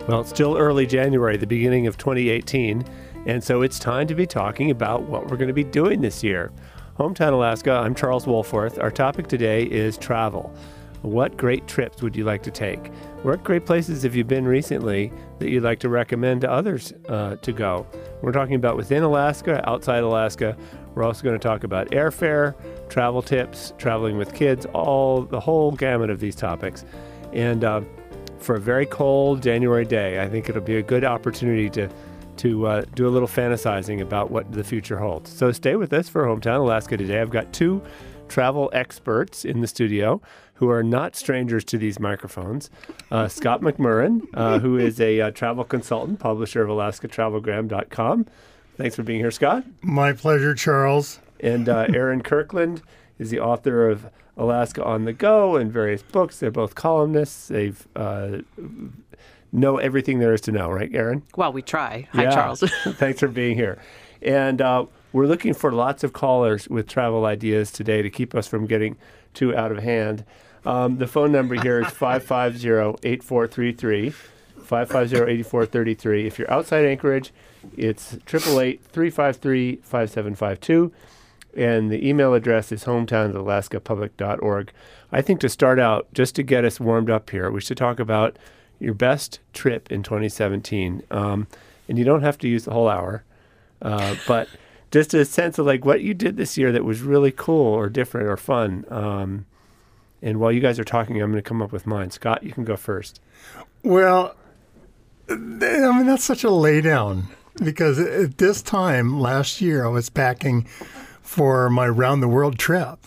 Well, it's still early January, the beginning of 2018, and so it's time to be talking about what we're going to be doing this year. Hometown Alaska, I'm Charles Wolforth. Our topic today is travel. What great trips would you like to take? What great places have you been recently that you'd like to recommend to others to go? We're talking about within Alaska, outside Alaska. We're also going to talk about airfare, travel tips, traveling with kids, the whole gamut of these topics. And for a very cold January day, I think it'll be a good opportunity to do a little fantasizing about what the future holds. So stay with us for Hometown Alaska today. I've got two travel experts in the studio who are not strangers to these microphones. Scott McMurran, who is a travel consultant, publisher of AlaskaTravelgram.com. Thanks for being here, Scott. My pleasure, Charles. And Aaron Kirkland is the author of Alaska on the Go and various books. They're both columnists. They've know everything there is to know, right, Aaron? Well, we try. Hi, Charles. Thanks for being here. And we're looking for lots of callers with travel ideas today to keep us from getting too out of hand. The phone number here is 550-8433, 550-8433. If you're outside Anchorage, it's 888-353-5752. And the email address is hometown@alaskapublic.org. I think to start out, just to get us warmed up here, we should talk about your best trip in 2017. And you don't have to use the whole hour, but just a sense of like what you did this year that was really cool or different or fun. And while you guys are talking, I'm going to come up with mine. Scott, you can go first. Well, I mean, that's such a laydown because at this time last year, I was packing for my round-the-world trip,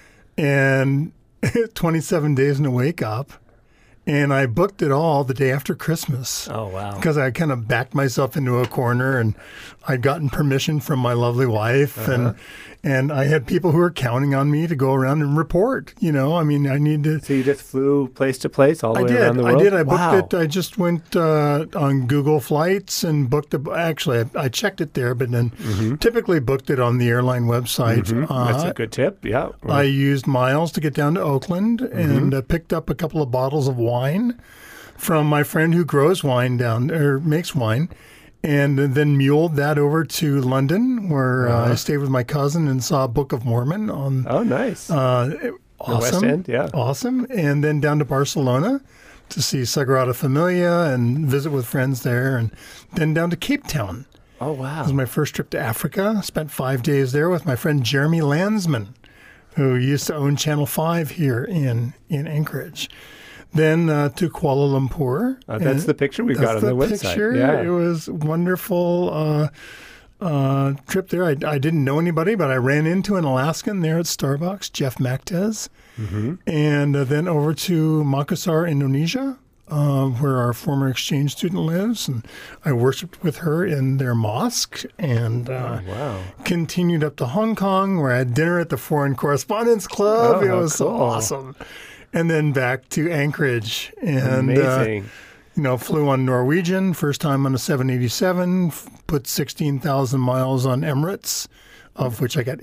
and 27 days in a wake-up, and I booked it all the day after Christmas. Oh, wow. Because I kind of backed myself into a corner, and I'd gotten permission from my lovely wife, and I had people who were counting on me to go around and report. You know, I mean, I need to... So you just flew place to place all the way around the world? I did. I booked it. I just went on Google Flights and booked it. Actually, I checked it there, but then typically booked it on the airline website. That's a good tip, yeah. I used miles to get down to Oakland and picked up a couple of bottles of wine from my friend who grows wine makes wine. And then muled that over to London, where I stayed with my cousin and saw Book of Mormon on. Oh, nice. Awesome. The West End, yeah. Awesome. And then down to Barcelona to see Sagrada Familia and visit with friends there. And then down to Cape Town. Oh, wow. This was my first trip to Africa. I spent 5 days there with my friend Jeremy Landsman, who used to own Channel 5 here in Anchorage. Then to Kuala Lumpur. That's the picture we got on the website. Picture. Yeah. It was a wonderful trip there. I didn't know anybody, but I ran into an Alaskan there at Starbucks, Jeff Mactez. And then over to Makassar, Indonesia, where our former exchange student lives. And I worshiped with her in their mosque and continued up to Hong Kong, where I had dinner at the Foreign Correspondents Club. It was so awesome. And then back to Anchorage and, flew on Norwegian, first time on a 787, put 16,000 miles on Emirates, of which I got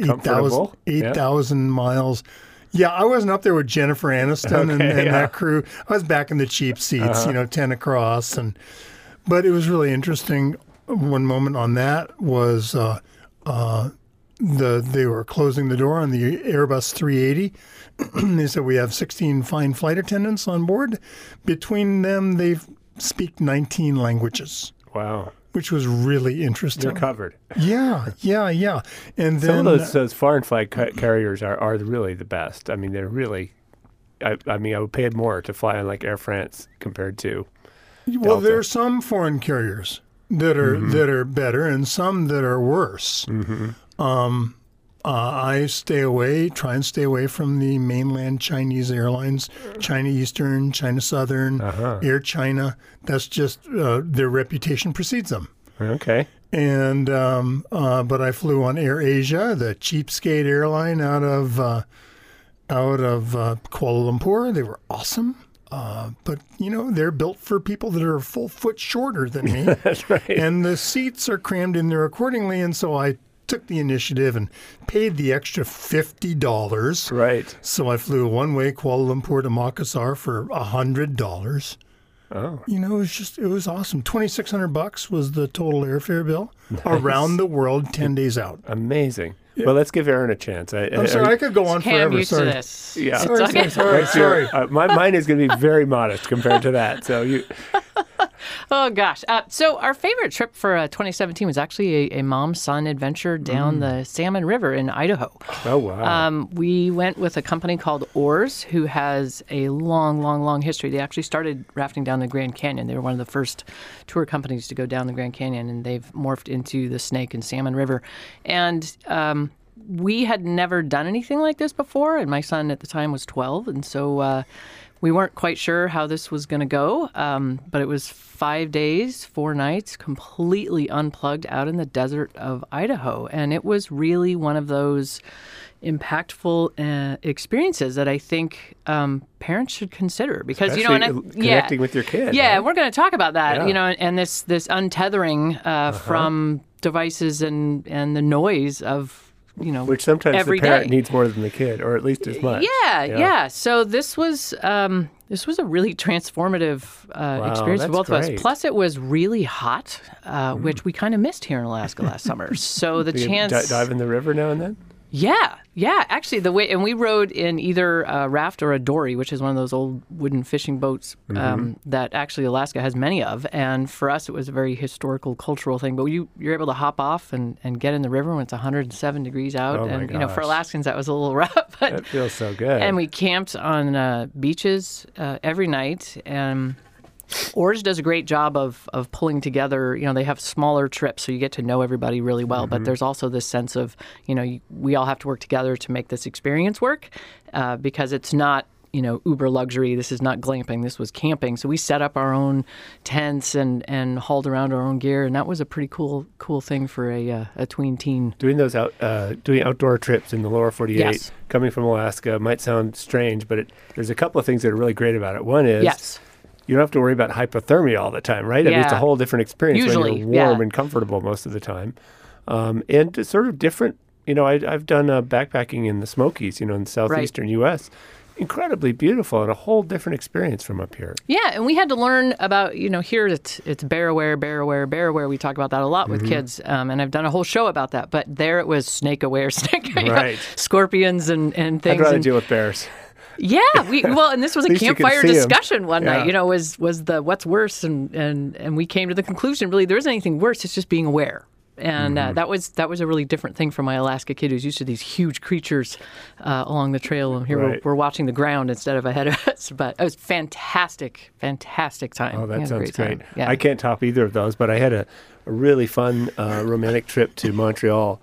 8,000 miles. Yeah, I wasn't up there with Jennifer Aniston and that crew. I was back in the cheap seats, 10 across. But it was really interesting. One moment on that was they were closing the door on the Airbus 380. They said, we have 16 fine flight attendants on board. Between them, they speak 19 languages. Wow. Which was really interesting. You're covered. Yeah. And then some of those foreign flight carriers are really the best. I mean, they're really, I would pay more to fly on like Air France compared to Delta. Well, there are some foreign carriers that are better and some that are worse. I try and stay away from the mainland Chinese airlines, China Eastern, China Southern, Air China. That's just their reputation precedes them. Okay. And but I flew on Air Asia, the cheapskate airline out of Kuala Lumpur. They were awesome. But, they're built for people that are a full foot shorter than me. That's right. And the seats are crammed in there accordingly. And so I took the initiative and paid the extra $50. Right. So I flew one way Kuala Lumpur to Makassar for $100. Oh, it was awesome. $2,600 was the total airfare bill around the world 10 days out. amazing. Well, let's give Aaron a chance. I'm sorry, I could go on Cam, forever. used to Sorry. this. Yeah. Sorry. Mine is going to be very modest compared to that. So you, Oh, gosh. So our favorite trip for 2017 was actually a mom-son adventure down the Salmon River in Idaho. oh wow, We went with a company called Oars, who has a long, long, long history. They actually started rafting down the Grand Canyon. They were one of the first tour companies to go down the Grand Canyon, and they've morphed into the Snake and Salmon River. And we had never done anything like this before, and my son at the time was 12, and so we weren't quite sure how this was going to go, but it was 5 days, 4 nights, completely unplugged out in the desert of Idaho. And it was really one of those impactful experiences that I think parents should consider. Because, connecting with your kid. Yeah, right? we're going to talk about that, Yeah. and this untethering from devices and the noise of, Which sometimes every the parent day. needs more than the kid, or at least as much. Yeah. So this was a really transformative experience for that's both of great. us. Plus, it was really hot, which we kind of missed here in Alaska last summer. So the Do you chance, dive in the river now and then? yeah. Actually, and we rode in either a raft or a dory, which is one of those old wooden fishing boats that actually Alaska has many of. And for us, it was a very historical, cultural thing. But you're able to hop off and get in the river when it's 107 degrees out. Oh, my and for gosh. Alaskans, that was a little rough. But That feels so good. and we camped on beaches every night. And Oars does a great job of pulling together. They have smaller trips, so you get to know everybody really well. But there's also this sense of, we all have to work together to make this experience work because it's not, uber luxury. This is not glamping. This was camping. So we set up our own tents and hauled around our own gear, and that was a pretty cool thing for a tween teen. Doing those doing outdoor trips in the lower 48, Yes. coming from Alaska, might sound strange, but there's a couple of things that are really great about it. One is Yes. you don't have to worry about hypothermia all the time, right? I mean, it's a Yeah. whole different experience Usually, when you're warm yeah. and comfortable most of the time. And it's sort of different. I've done backpacking in the Smokies, in the southeastern U.S., incredibly beautiful and a whole different experience from up here. Yeah, and we had to learn about, here it's bear aware. We talk about that a lot with kids, and I've done a whole show about that. But there it was snake aware, Right. scorpions and things. I'd rather and, deal with bears. yeah, and this was a least you can campfire see 'em. discussion one Yeah. night. Was the what's worse, and we came to the conclusion really there isn't anything worse. It's just being aware. And that was a really different thing for my Alaska kid who's used to these huge creatures along the trail. And here Right. we're watching the ground instead of ahead of us. But it was fantastic time. Oh, We that had a sounds great. time. Yeah. I can't top either of those, but I had a really fun romantic trip to Montreal,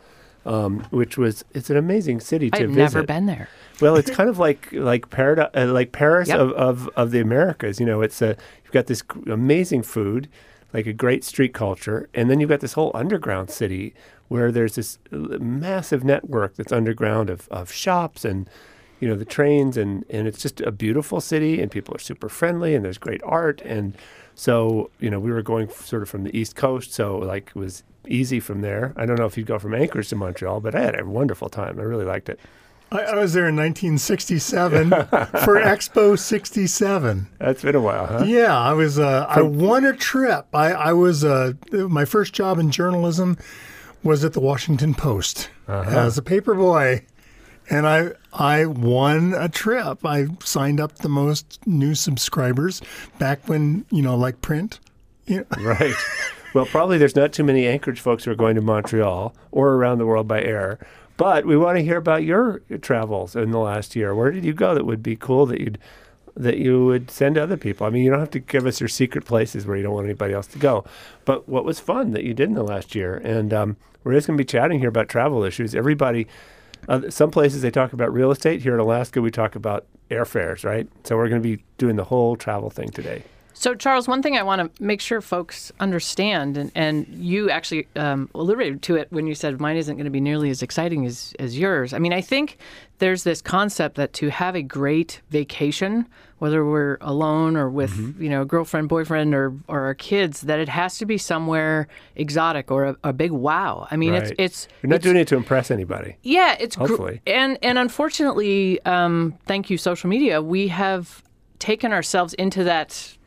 it's an amazing city to I've visit. never been there. Well, it's kind of like Paris Yep. of the Americas. It's you've got this amazing food, like a great street culture, and then you've got this whole underground city where there's this massive network that's underground of shops and the trains, and it's just a beautiful city, and people are super friendly, and there's great art, and so we were going sort of from the East Coast, so it was easy from there. I don't know if you'd go from Anchorage to Montreal, but I had a wonderful time. I really liked it. I was there in 1967 for Expo 67. That's been a while, huh? Yeah, I was. I won a trip. I was. My first job in journalism was at the Washington Post as a paper boy, and I won a trip. I signed up the most new subscribers back when like print. Right. Well, probably there's not too many Anchorage folks who are going to Montreal or around the world by air. But we want to hear about your travels in the last year. Where did you go that would be cool that you would send to other people? I mean, you don't have to give us your secret places where you don't want anybody else to go. But what was fun that you did in the last year? And we're just going to be chatting here about travel issues. Everybody, some places they talk about real estate. Here in Alaska, we talk about airfares, right? So we're going to be doing the whole travel thing today. So, Charles, one thing I want to make sure folks understand, and you actually alluded to it when you said mine isn't going to be nearly as exciting as yours. I mean, I think there's this concept that to have a great vacation, whether we're alone or with a girlfriend, boyfriend, or our kids, that it has to be somewhere exotic or a big wow. I mean, Right. it's You're not doing it to impress anybody. yeah, it's Hopefully. And unfortunately, thank you, social media, we have taken ourselves into that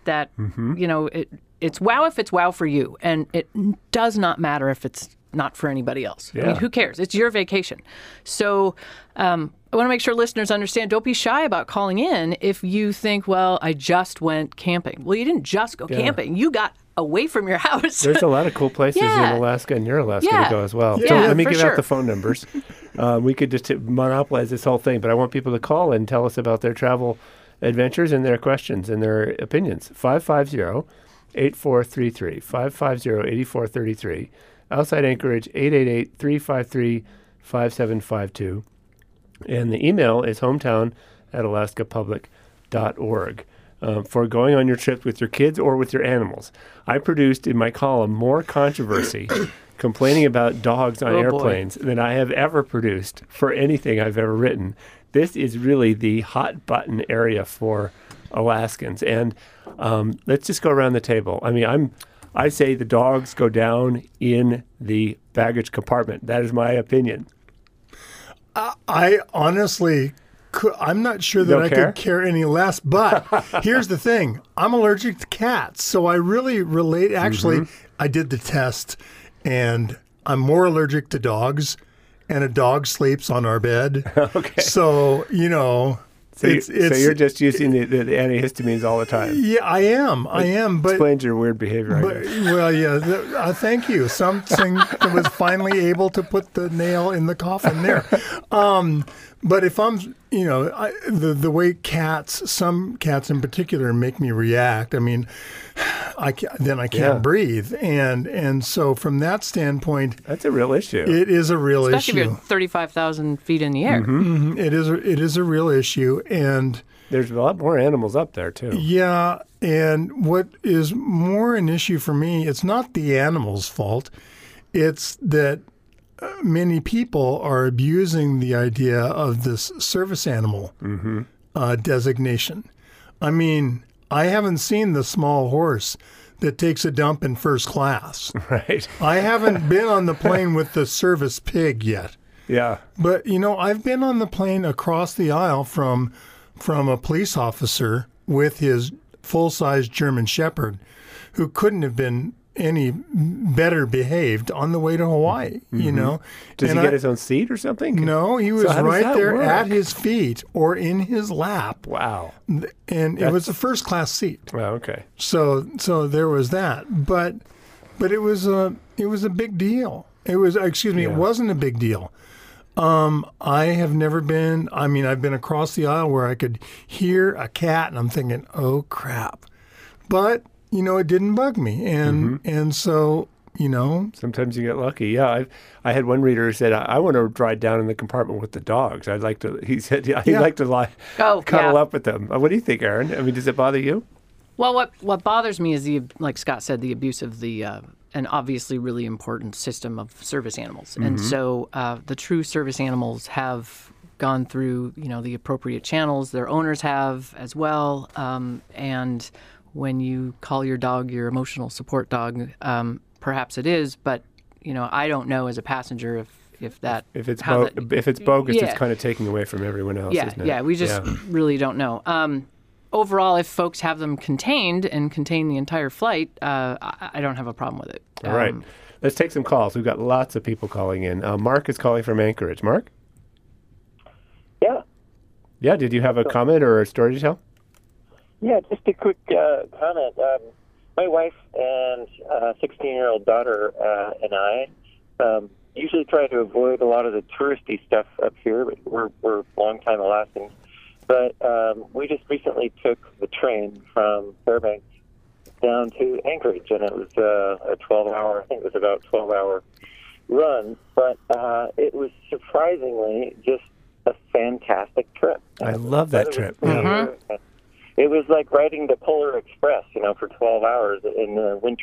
that, it's wow if it's wow for you. And it does not matter if it's not for anybody else. I mean, who cares? It's your vacation. So I want to make sure listeners understand, don't be shy about calling in if you think, well, I just went camping. Well, you didn't just go camping. You got away from your house. There's a lot of cool places in Alaska and near Alaska to go as well. So let me give out the phone numbers. We could just monopolize this whole thing, but I want people to call and tell us about their travel adventures and their questions and their opinions. 550-8433, 550-8433. Outside Anchorage, 888-353-5752. And the email is hometown@alaskapublic.org. For going on your trip with your kids or with your animals. I produced in my column more controversy complaining about dogs on airplanes than I have ever produced for anything I've ever written. This is really the hot button area for Alaskans. And let's just go around the table. I mean, I say the dogs go down in the baggage compartment. That is my opinion. I honestly, I'm not sure that I could care any less. But here's the thing. I'm allergic to cats. So I really relate. Actually, I did the test, and I'm more allergic to dogs, and a dog sleeps on our bed. Okay. So, So you're just using the antihistamines all the time. Yeah, I am. But explains your weird behavior, I guess. Well, yeah. Thank you. Something that was finally able to put the nail in the coffin there. But if I'm, the way some cats in particular make me react. I mean, I can't breathe, and so from that standpoint, that's a real issue. It is a real issue, especially if you're 35,000 feet in the air. It is a real issue, and there's a lot more animals up there too. Yeah, and what is more an issue for me, it's not the animals' fault. It's that many people are abusing the idea of this service animal designation. I mean, I haven't seen the small horse that takes a dump in first class. Right. I haven't been on the plane with the service pig yet. Yeah. But, I've been on the plane across the aisle from a police officer with his full-size German Shepherd who couldn't have been any better behaved on the way to Hawaii, Does he get his own seat or something? No, he was right there at his feet or in his lap. Wow. And it was a first class seat. Oh, okay. So there was that. But it was a big deal. It wasn't a big deal. I have never been, I've been across the aisle where I could hear a cat and I'm thinking, oh crap. But it didn't bug me. And so, sometimes you get lucky. Yeah. I had one reader who said, I want to ride down in the compartment with the dogs. He said, he'd like to cuddle up with them. What do you think, Aaron? I mean, does it bother you? Well, what bothers me is like Scott said, the abuse of the, an obviously really important system of service animals. And so the true service animals have gone through, the appropriate channels. Their owners have as well. And when you call your dog your emotional support dog, perhaps it is, but I don't know as a passenger if it's bogus, it's kind of taking away from everyone else. Isn't it? Yeah, we just really don't know. Overall, if folks have them contained and contain the entire flight, I don't have a problem with it. All right, let's take some calls. We've got lots of people calling in. Mark is calling from Anchorage. Mark? Yeah. Did you have a comment or a story to tell? Yeah, just a quick comment. My wife and 16-year-old daughter and I usually try to avoid a lot of the touristy stuff up here. But we're longtime Alaskans. But we just recently took the train from Fairbanks down to Anchorage, and it was a 12-hour, I think it was about 12-hour run. But it was surprisingly just a fantastic trip. I love that trip. It was like riding the Polar Express, for 12 hours in the winter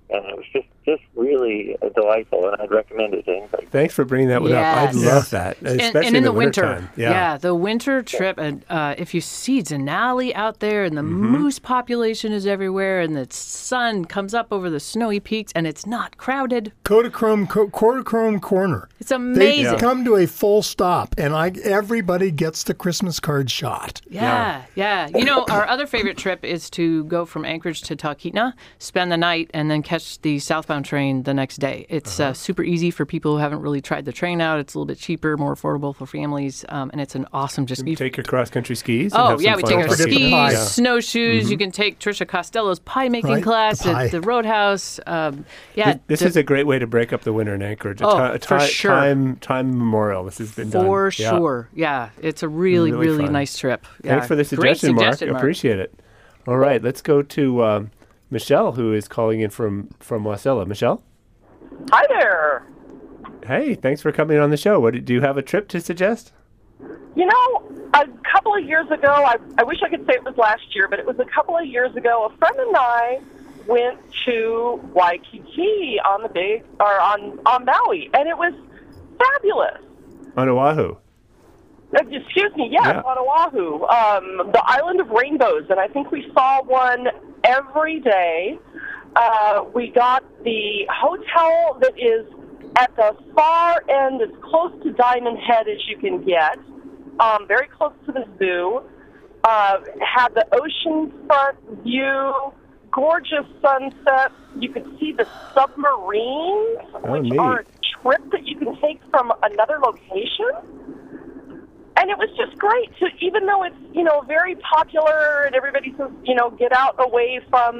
and it was just really delightful, and I'd recommend it to anybody. Thanks for bringing that one up. I'd Yes. love that, especially and in the winter winter. time. Yeah. The winter trip. And if you see Denali out there, and the moose population is everywhere, and the sun comes up over the snowy peaks, and it's not crowded. Kodachrome Corner. It's amazing. They come to a full stop, and everybody gets the Christmas card shot. Yeah. You know, our other favorite trip is to go from Anchorage to Talkeetna, spend the night, and then catch the southbound train the next day. It's super easy for people who haven't really tried the train out. It's a little bit cheaper, more affordable for families, and it's an awesome Take your cross-country skis. And Oh, have yeah, some we fun take our with the pie. skis, Yeah. snowshoes. You can take Trisha Costello's pie-making Right, class the pie. at the Roadhouse. This is a great way to break up the winter in Anchorage. For sure. Time memorial. This has been done. For Yeah. sure. Yeah, it's a really, Really really fun. nice trip. Yeah. Thanks for the Great suggestion, Mark. suggestion, Mark. Appreciate it. All right, let's go to Michelle, who is calling in from Wasilla. Michelle? Hi there. Hey, thanks for coming on the show. Do you have a trip to suggest? You know, a couple of years ago, I wish I could say it was last year, but it was a couple of years ago, a friend and I went to Waikiki on on Maui, and it was fabulous. On Oahu. Excuse me, yeah, on Oahu, the island of rainbows, and I think we saw one every day. We got the hotel that is at the far end, as close to Diamond Head as you can get, very close to the zoo. Had the oceanfront view, gorgeous sunset. You could see the submarines, which neat. are a trip that you can take from another location. And it was just great to, even though it's, very popular and everybody says, get out away from,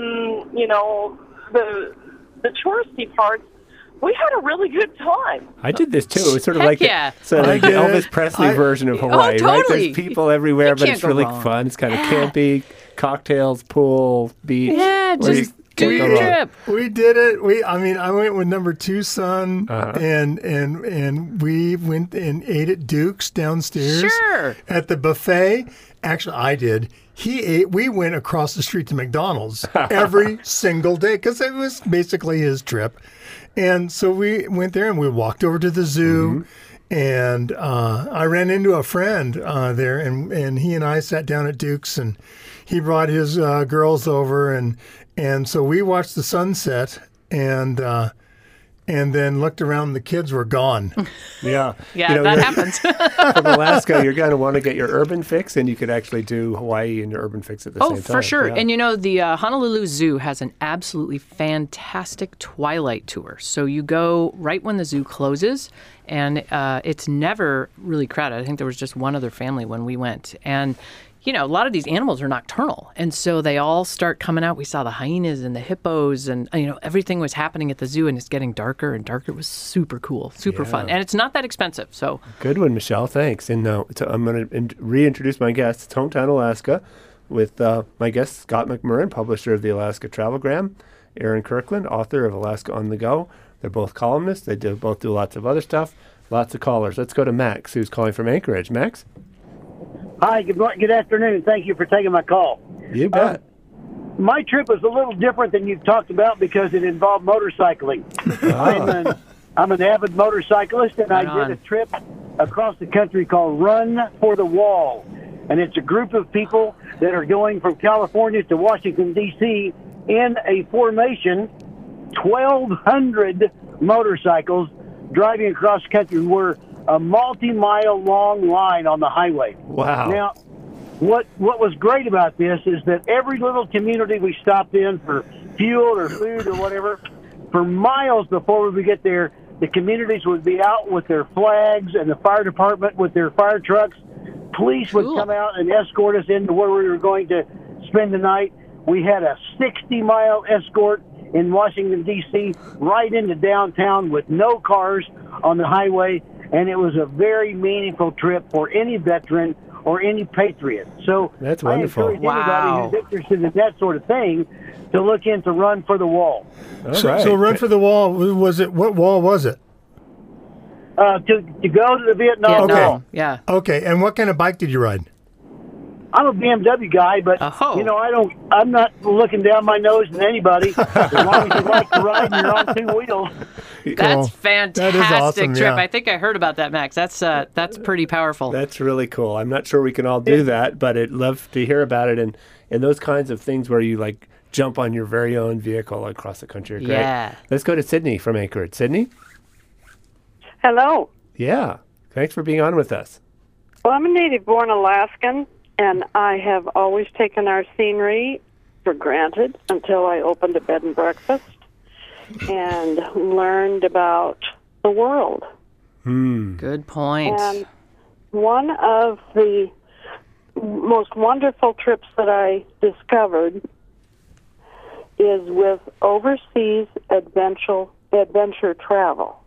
the touristy parts, we had a really good time. I did this too. It was sort of Heck like yeah. the I did. Elvis Presley version of Hawaii, right? totally. There's people everywhere, but can't it's go really wrong. fun. It's kind of campy, cocktails, pool, beach. Yeah, Where just you do can't your go wrong. trip. We did it. I went with number 2 son, and we went and ate at Duke's downstairs. Sure. At the buffet. Actually, I did. He ate. We went across the street to McDonald's every single day because it was basically his trip. And so we went there and we walked over to the zoo. And I ran into a friend there, and he and I sat down at Duke's, and he brought his girls over, and so we watched the sunset, and then looked around. The kids were gone. Yeah. Yeah, that happens. From Alaska, you're going to want to get your urban fix, and you could actually do Hawaii and your urban fix at the same time. For sure. Yeah. And the Honolulu Zoo has an absolutely fantastic twilight tour. So you go right when the zoo closes, and it's never really crowded. I think there was just one other family when we went. And a lot of these animals are nocturnal, and so they all start coming out. We saw the hyenas and the hippos, and everything was happening at the zoo, and it's getting darker and darker. It was super cool, super fun, and it's not that expensive. So Good one, Michelle. Thanks. And so I'm going to reintroduce my guest. It's Hometown Alaska with my guest, Scott McMurran, publisher of the Alaska Travelgram, Aaron Kirkland, author of Alaska on the Go. They're both columnists. They both do lots of other stuff. Lots of callers. Let's go to Max, who's calling from Anchorage. Max? Hi, good afternoon. Thank you for taking my call. You bet. My trip was a little different than you've talked about because it involved motorcycling. I'm an avid motorcyclist, and Right I on. did a trip across the country called Run for the Wall. And it's a group of people that are going from California to Washington, D.C. in a formation, 1,200 motorcycles driving across country. We're a multi-mile long line on the highway. Wow. Now, what was great about this is that every little community we stopped in for fuel or food or whatever, for miles before we would get there, the communities would be out with their flags and the fire department with their fire trucks. Police would Cool. come out and escort us into where we were going to spend the night. We had a 60-mile escort in Washington, D.C., right into downtown with no cars on the highway, and it was a very meaningful trip for any veteran or any patriot. So That's wonderful. I encourage Wow. anybody who's interested in that sort of thing to look into Run for the Wall. All So, right. so Run for the Wall, was it? What wall was it? To go to the Vietnam Vietnam. Wall. Yeah. Okay, and what kind of bike did you ride? I'm a BMW guy, but Oh. you know, I'm not looking down my nose at anybody as long as you like to ride and you're on two wheels. That's fantastic That is awesome, trip. yeah. I think I heard about that, Max. That's pretty powerful. That's really cool. I'm not sure we can all do that, but I'd love to hear about it and those kinds of things where you like jump on your very own vehicle across the country are great. Yeah. Let's go to Sydney from Anchorage. Sydney? Hello. Yeah. Thanks for being on with us. Well, I'm a native-born Alaskan, and I have always taken our scenery for granted until I opened a bed and breakfast and learned about the world. Good point. And one of the most wonderful trips that I discovered is with Overseas Adventure Travel.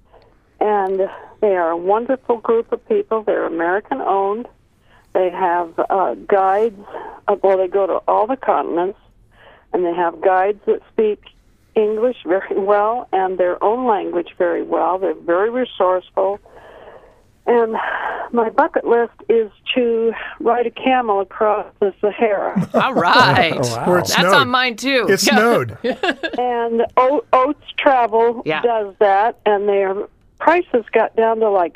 And they are a wonderful group of people. They're American-owned. They have guides. Well, they go to all the continents, and they have guides that speak English very well and their own language very well. They're very resourceful. And my bucket list is to ride a camel across the Sahara. All right. Oh, wow. Where it That's snowed. on mine, too. It snowed. And Oates Travel Yeah. does that, and their prices got down to like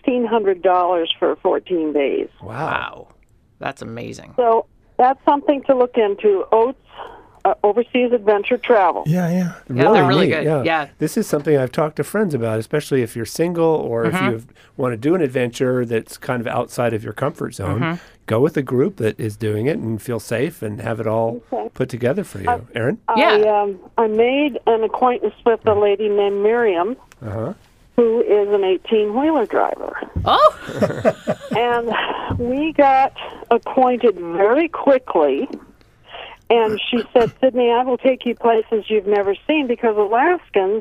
$1,600 for 14 days. Wow. That's amazing. So that's something to look into. Oates Overseas Adventure Travel. Yeah. Yeah, they're really neat, good. Yeah. This is something I've talked to friends about, especially if you're single or if you want to do an adventure that's kind of outside of your comfort zone. Go with a group that is doing it and feel safe and have it all put together for you. Erin? Yeah. I made an acquaintance with a lady named Miriam, who is an 18-wheeler driver. Oh, And we got acquainted very quickly. And she said, Sydney, I will take you places you've never seen, because Alaskans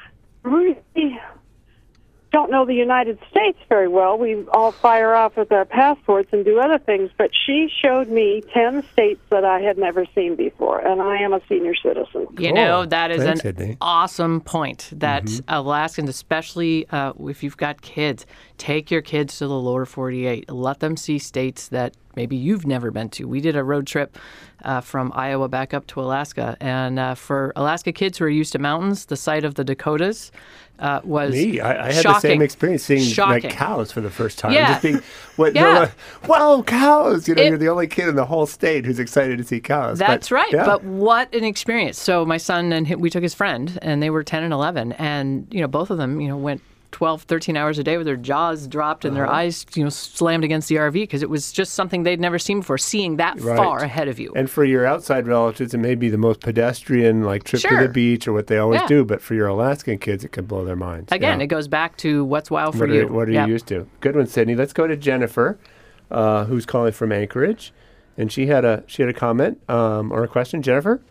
really don't know the United States very well. We all fire off with our passports and do other things. But she showed me 10 states that I had never seen before, and I am a senior citizen. you know, that is Thanks, an Sydney. awesome point that Alaskans, especially if you've got kids, take your kids to the lower 48. Let them see states that maybe you've never been to. We did a road trip from Iowa back up to Alaska. And for Alaska kids who are used to mountains, the sight of the Dakotas was Me, I had shocking. the same experience seeing like Shocking. cows for the first time. Yeah. Just being, they're Yeah. like, wow, cows! You know, It- you're the only kid in the whole state who's excited to see cows. That's But, right. yeah. But what an experience. So my son and we took his friend, and they were 10 and 11. And, both of them, went 12, 13 hours a day with their jaws dropped and their eyes, slammed against the RV because it was just something they'd never seen before, seeing that Right. far ahead of you. And for your outside relatives, it may be the most pedestrian, like trip to Sure. the beach or what they always Yeah. do. But for your Alaskan kids, it can blow their minds. Again, Yeah. it goes back to what's wow for What you. are, what are Yep. you used to? Good one, Sydney. Let's go to Jennifer, who's calling from Anchorage, and she had a comment or a question. Jennifer.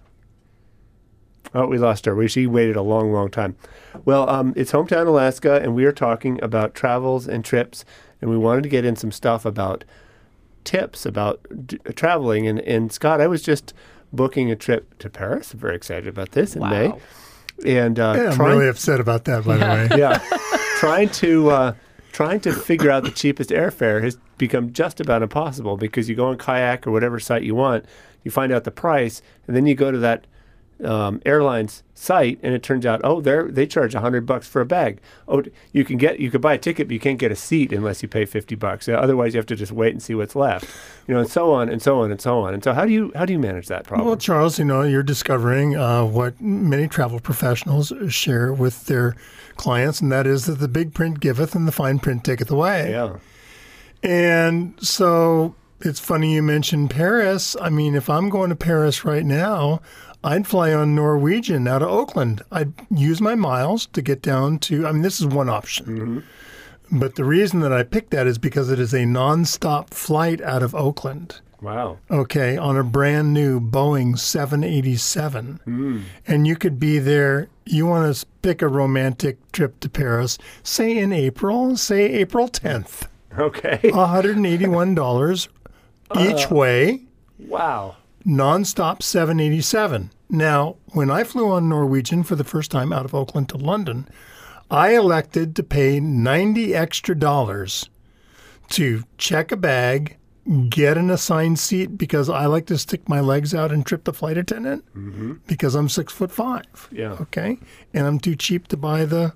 Oh, we lost her. She waited a long, long time. Well, it's Hometown Alaska, and we are talking about travels and trips, and we wanted to get in some stuff about tips about traveling. And Scott, I was just booking a trip to Paris. I'm very excited about this in May. And Yeah, I'm really upset about that, by the way. yeah, trying to figure out the cheapest airfare has become just about impossible because you go on Kayak or whatever site you want, you find out the price, and then you go to that airline's site, and it turns out, they charge $100 for a bag. Oh, you could buy a ticket, but you can't get a seat unless you pay $50. Otherwise, you have to just wait and see what's left. And so on and so on and so on. And so, how do you manage that problem? Well, Charles, you're discovering what many travel professionals share with their clients, and that is that the big print giveth and the fine print taketh away. yeah. And so it's funny you mentioned Paris. I mean, if I'm going to Paris right now, I'd fly on Norwegian out of Oakland. I'd use my miles to get down to, this is one option. But the reason that I picked that is because it is a nonstop flight out of Oakland. Wow. Okay, on a brand new Boeing 787. And you could be there. You want to pick a romantic trip to Paris, say in April, say April 10th. Okay. $181 each way, Wow. nonstop 787. Now, when I flew on Norwegian for the first time out of Oakland to London, I elected to pay $90 extra to check a bag, get an assigned seat because I like to stick my legs out and trip the flight attendant because I'm 6'5". Yeah. Okay. And I'm too cheap to buy the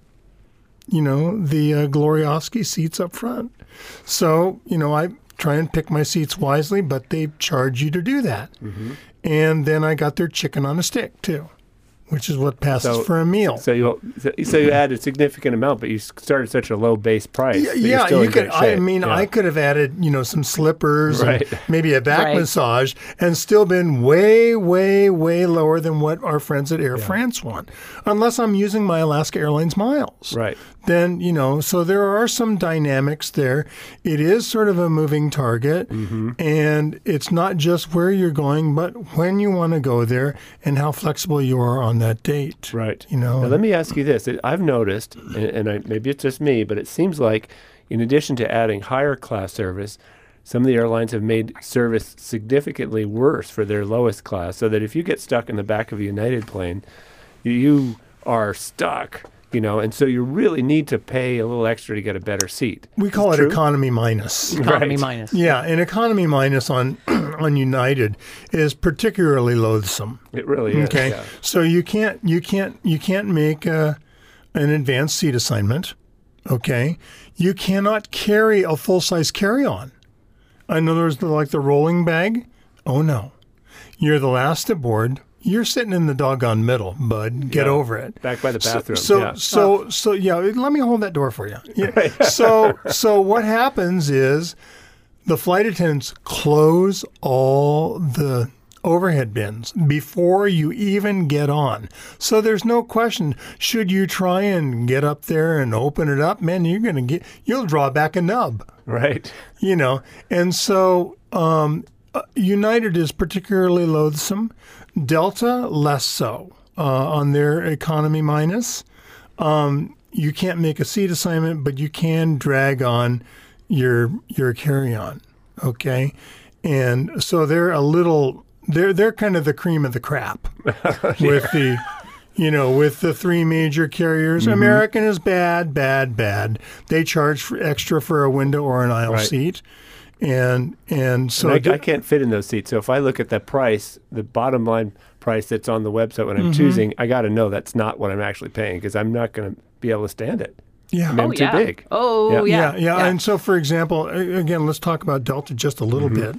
Glorioski seats up front. So, I try and pick my seats wisely, but they charge you to do that. And then I got their chicken on a stick too, which is what passes for a meal. So you add a significant amount, but you started such a low base price. Yeah, you could. I could have added, some slippers, and maybe a back massage, and still been way, way, way lower than what our friends at Air France want, unless I'm using my Alaska Airlines miles. Right. Then, so there are some dynamics there. It is sort of a moving target, and it's not just where you're going, but when you want to go there and how flexible you are on that date. Right. Now, let me ask you this. I've noticed, and maybe it's just me, but it seems like in addition to adding higher class service, some of the airlines have made service significantly worse for their lowest class, so that if you get stuck in the back of a United plane, you are stuck. And so you really need to pay a little extra to get a better seat. We call it economy minus. Economy minus. Yeah, and economy minus on United is particularly loathsome. It really is. Okay, yeah. So you can't make an advanced seat assignment. Okay, you cannot carry a full-size carry-on. In other words, like the rolling bag. Oh no, you're the last aboard. You're sitting in the doggone middle, bud. Get over it. Back by the bathroom. So let me hold that door for you. Yeah. So what happens is the flight attendants close all the overhead bins before you even get on. So there's no question. Should you try and get up there and open it up, man, you'll draw back a nub. Right. And so United is particularly loathsome. Delta, less so on their economy minus. You can't make a seat assignment, but you can drag on your carry-on, okay? And so they're they're kind of the cream of the crap with the three major carriers. American is bad. They charge extra for a window or an aisle seat. And so I can't fit in those seats. So if I look at the price, the bottom line price that's on the website when I'm choosing, I got to know that's not what I'm actually paying because I'm not going to be able to stand it. Yeah. I'm too big. Oh, yeah. Yeah. And so, for example, again, let's talk about Delta just a little bit.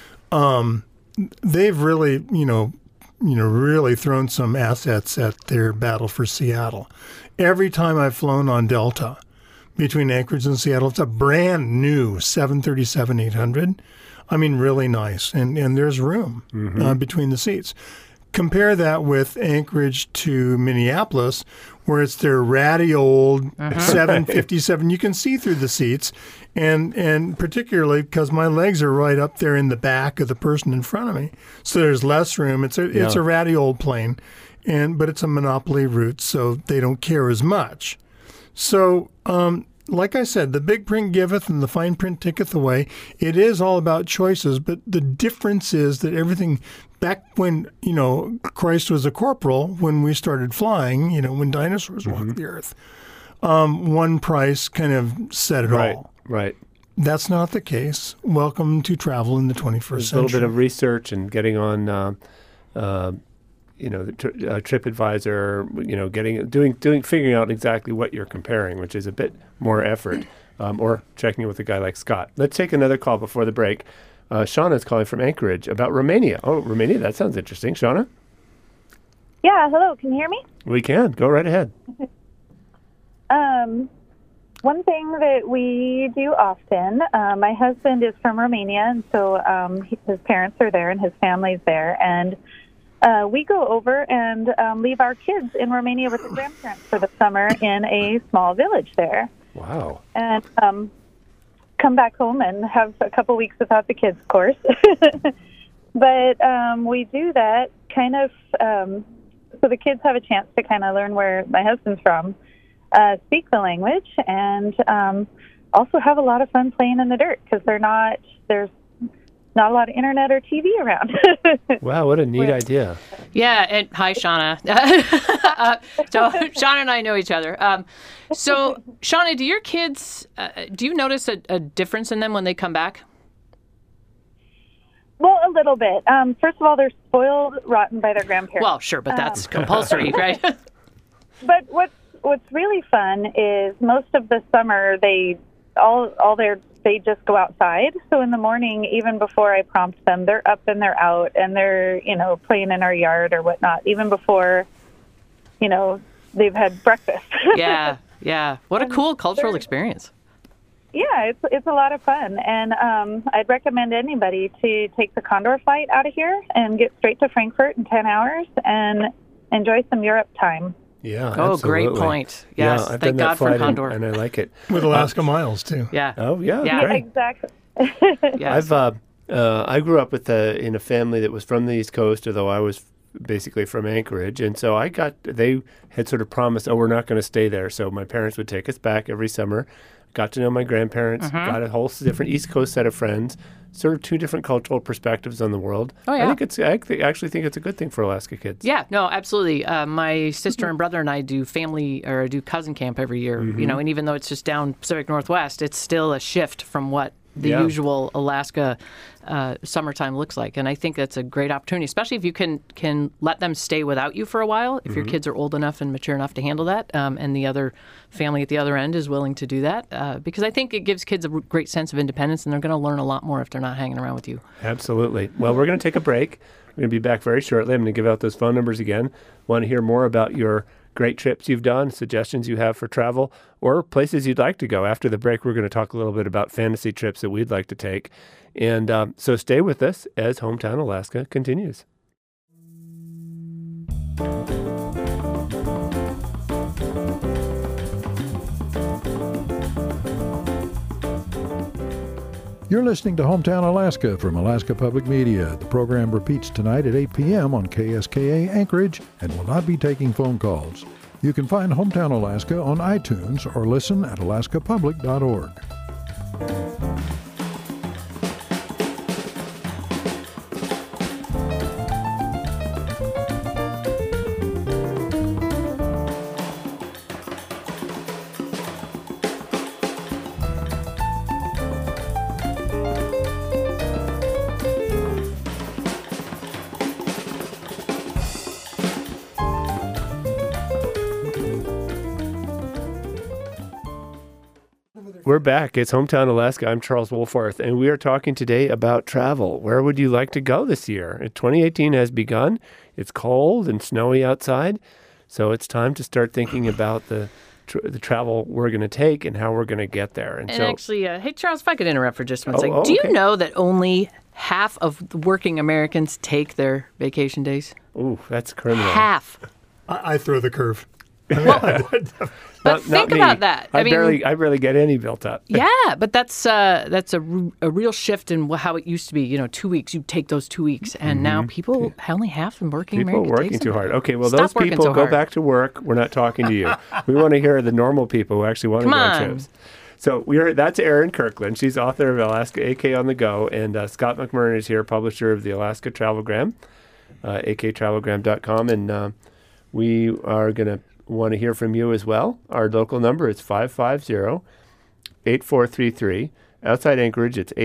They've really, really thrown some assets at their battle for Seattle. Every time I've flown on Delta, between Anchorage and Seattle, it's a brand new 737-800. I mean, really nice. And there's room between the seats. Compare that with Anchorage to Minneapolis, where it's their ratty old 757. You can see through the seats. And particularly because my legs are right up there in the back of the person in front of me. So there's less room. It's a ratty old plane. But it's a monopoly route, so they don't care as much. So, like I said, the big print giveth and the fine print taketh away. It is all about choices, but the difference is that everything back when, Christ was a corporal, when we started flying, when dinosaurs walked the earth, one price kind of said it all. Right. That's not the case. Welcome to travel in the 21st century. A little bit of research and getting on the TripAdvisor, figuring out exactly what you're comparing, which is a bit more effort, or checking it with a guy like Scott. Let's take another call before the break. Shauna is calling from Anchorage about Romania. Oh, Romania, that sounds interesting. Shauna? Yeah, hello. Can you hear me? We can. Go right ahead. One thing that we do often, my husband is from Romania, and so his parents are there and his family's there, and we go over and leave our kids in Romania with the grandparents for the summer in a small village there. Wow. And come back home and have a couple weeks without the kids, of course. But we do that kind of so the kids have a chance to kind of learn where my husband's from, speak the language, and also have a lot of fun playing in the dirt because there's not a lot of internet or TV around. Wow, what a neat idea. Yeah, and hi, Shauna. So Shauna and I know each other. So, Shauna, do your kids, do you notice a difference in them when they come back? little bit. First of all, they're spoiled rotten by their grandparents. Well, sure, but that's compulsory, right? But what's really fun is most of the summer they just go outside. So in the morning, even before I prompt them, they're up and they're out and they're, playing in our yard or whatnot, even before, they've had breakfast. Yeah. What a cool cultural experience. Yeah, it's a lot of fun. And I'd recommend anybody to take the Condor flight out of here and get straight to Frankfurt in 10 hours and enjoy some Europe time. Yeah. Oh, absolutely. great point. Yes, I've thank done that God for flight Condor. and I like it. With Alaska Miles, too. Yeah. Oh, yeah. Yeah, Great. Exactly. Yes. I grew up in a family that was from the East Coast, although I was basically from Anchorage, and so they had sort of promised, we're not going to stay there. So my parents would take us back every summer. Got to know my grandparents. Got a whole different East Coast set of friends. Sort of two different cultural perspectives on the world. Oh, yeah. I actually think it's a good thing for Alaska kids. Yeah, no, absolutely. My sister and brother and I do do cousin camp every year. And even though it's just down Pacific Northwest, it's still a shift from what the usual Alaska summertime looks like. And I think that's a great opportunity, especially if you can let them stay without you for a while, if your kids are old enough and mature enough to handle that, and the other family at the other end is willing to do that. Because I think it gives kids a great sense of independence, and they're going to learn a lot more if they're not hanging around with you. Absolutely. Well, we're going to take a break. We're going to be back very shortly. I'm going to give out those phone numbers again. Want to hear more about your great trips you've done, suggestions you have for travel, or places you'd like to go. After the break, we're going to talk a little bit about fantasy trips that we'd like to take. And so stay with us as Hometown Alaska continues. You're listening to Hometown Alaska from Alaska Public Media. The program repeats tonight at 8 p.m. on KSKA Anchorage and will not be taking phone calls. You can find Hometown Alaska on iTunes or listen at alaskapublic.org. We're back. It's Hometown Alaska. I'm Charles Wolforth, and we are talking today about travel. Where would you like to go this year? 2018 has begun. It's cold and snowy outside, so it's time to start thinking about the travel we're going to take and how we're going to get there. And actually, hey, Charles, if I could interrupt for just one second. Do you know that only half of the working Americans take their vacation days? Ooh, that's criminal. Half. I throw the curve. But think about that. I barely get any built up. Yeah, but that's a real shift in how it used to be. 2 weeks, you take those 2 weeks, and now people only half them working. People American working takes too them. hard. Okay, well, Stop those working people so go hard. back to work. We're not talking to you. We want to hear the normal people who actually want to go on trips. So that's Erin Kirkland. She's author of Alaska AK on the Go, and Scott McMurray is here, publisher of the Alaska Travelgram, aktravelgram.com, and we are going to want to hear from you as well. Our local number is 550-8433. Outside Anchorage, it's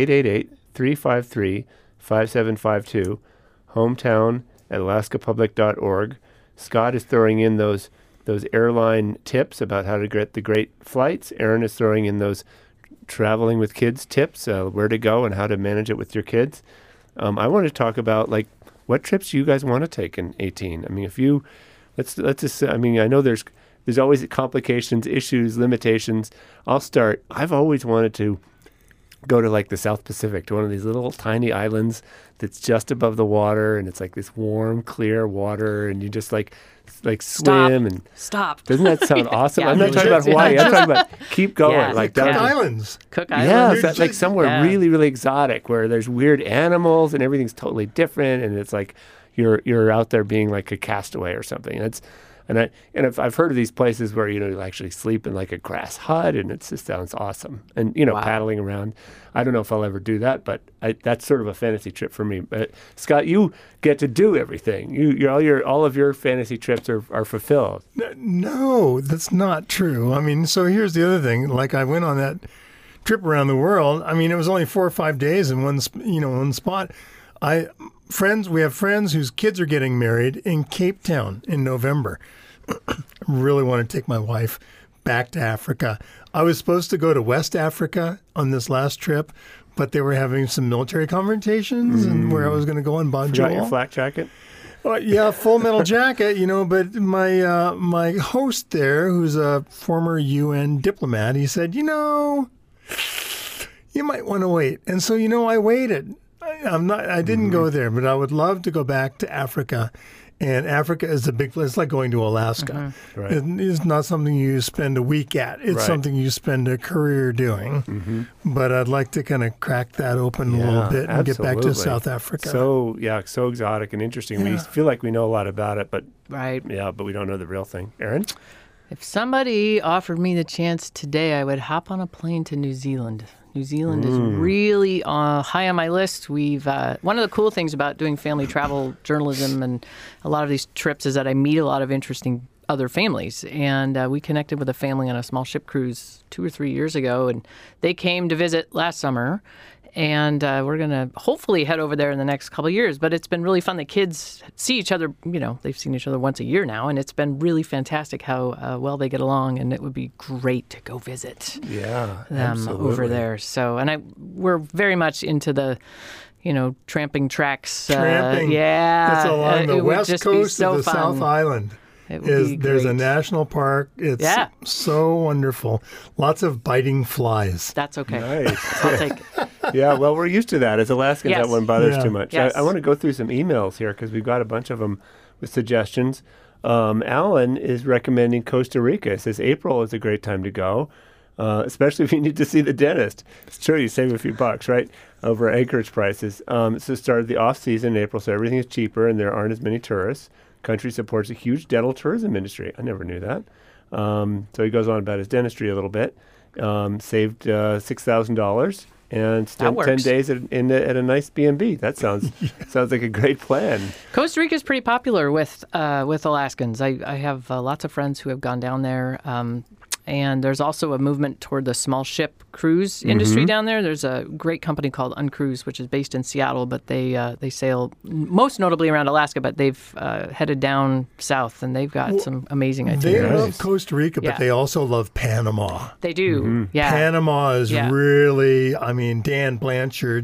888-353-5752. Hometown at alaskapublic.org. Scott is throwing in those airline tips about how to get the great flights. Erin is throwing in those traveling with kids tips, where to go and how to manage it with your kids. I want to talk about what trips you guys want to take in 2018. I mean, if you let's just. I mean, I know there's always complications, issues, limitations. I'll start. I've always wanted to go to the South Pacific, to one of these little tiny islands that's just above the water, and it's like this warm, clear water, and you just swim and stop. Doesn't that sound awesome? Yeah, I'm not talking about Hawaii. I'm talking about keep going, Yeah. Cook Islands. Cook Yeah, Islands. so somewhere really, really exotic where there's weird animals and everything's totally different, and it's like you're out there being like a castaway or something. I've heard of these places where you actually sleep in like a grass hut, and it just sounds awesome. And Wow. paddling around. I don't know if I'll ever do that, but that's sort of a fantasy trip for me. But Scott, you get to do everything. All of your fantasy trips are fulfilled. No, that's not true. I mean, so here's the other thing. I went on that trip around the world. I mean, it was only 4 or 5 days in one spot. We have friends whose kids are getting married in Cape Town in November. I really want to take my wife back to Africa. I was supposed to go to West Africa on this last trip, but they were having some military confrontations and where I was going to go on Banjul. Forgot your flak jacket? Yeah, full metal jacket, but my host there, who's a former UN diplomat, he said, you might want to wait. And so, I waited. I didn't go there, but I would love to go back to Africa. And Africa is a big place. It's like going to Alaska. Right. It's not something you spend a week at. It's something you spend a career doing. But I'd like to kind of crack that open a little bit and get back to South Africa. So exotic and interesting. We feel like we know a lot about it, but right. Yeah, but we don't know the real thing. Aaron? If somebody offered me the chance today, I would hop on a plane to New Zealand. New Zealand is really high on my list. We've one of the cool things about doing family travel journalism and a lot of these trips is that I meet a lot of interesting other families. And we connected with a family on a small ship cruise 2 or 3 years ago, and they came to visit last summer. And we're going to hopefully head over there in the next couple of years. But it's been really fun. The kids see each other, they've seen each other once a year now. And it's been really fantastic how well they get along. And it would be great to go visit them over there. So, and we're very much into the, tramping tracks. Tramping. Yeah. It's along the west coast of the fun. South Island. There's a national park. It's so wonderful. Lots of biting flies. That's okay. Nice. I'll take it. Yeah, well, we're used to that. As Alaskans, that one bothers too much. Yes. I want to go through some emails here because we've got a bunch of them with suggestions. Alan is recommending Costa Rica. It says April is a great time to go, especially if you need to see the dentist. It's true, you save a few bucks, right, over Anchorage prices. It's the start of the off-season in April, so everything is cheaper and there aren't as many tourists. Country supports a huge dental tourism industry. I never knew that. So he goes on about his dentistry a little bit. Saved $6,000 and spent 10 days at a nice B&B. That sounds like a great plan. Costa Rica is pretty popular with Alaskans. I have lots of friends who have gone down there. And there's also a movement toward the small ship cruise industry down there. There's a great company called Uncruise, which is based in Seattle, but they sail most notably around Alaska, but they've headed down south, and they've got some amazing itineraries. They love Costa Rica, but they also love Panama. They do, yeah. Panama is really, Dan Blanchard,